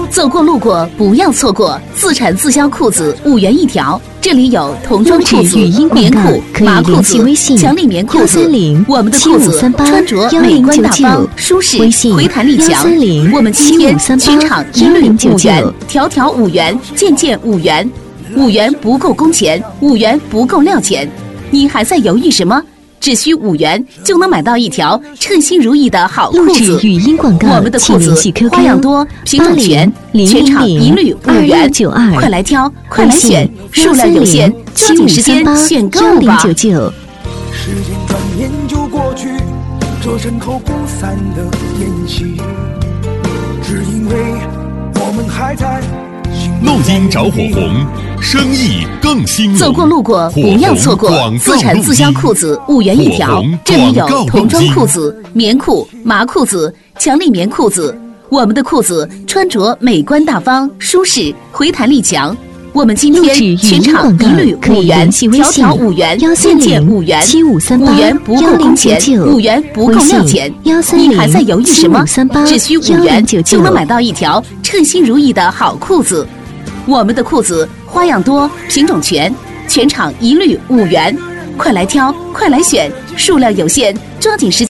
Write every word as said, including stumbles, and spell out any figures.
走过路过不要错过，自产自销裤子五元一条。这里有童装裤子、棉裤、麻裤子、强力棉裤子。我们的裤子穿着美观大方、舒适，回弹力强。我们今天全场一律五元，条条五元，件件五元。五元不够工钱，五元不够料钱，你还在犹豫什么？只需五元就能买到一条称心如意的好裤子。 语音广告， 我们的裤子花样多，品种全，全场一律五元。快来挑，快来选，数量有限，抓紧时间选购吧。 时间转眼就过去，这身后不散的宴席，只因为我们还在。 录音着火红，生意更兴隆。 走过路过不要错过，自产自销裤子五元一条。这里有童装裤子、棉裤、麻裤子、强力棉裤子。我们的裤子穿着美观大方、舒适，回弹力强。我们今天全场一律五元，条条五元，件件五元。五元不够工钱，五元不够料钱，你还在犹豫什么？只需五元就能买到一条称心如意的好裤子。我们的裤子花样多，品种全，全场一律五元。快来挑，快来选，数量有限，抓紧时间。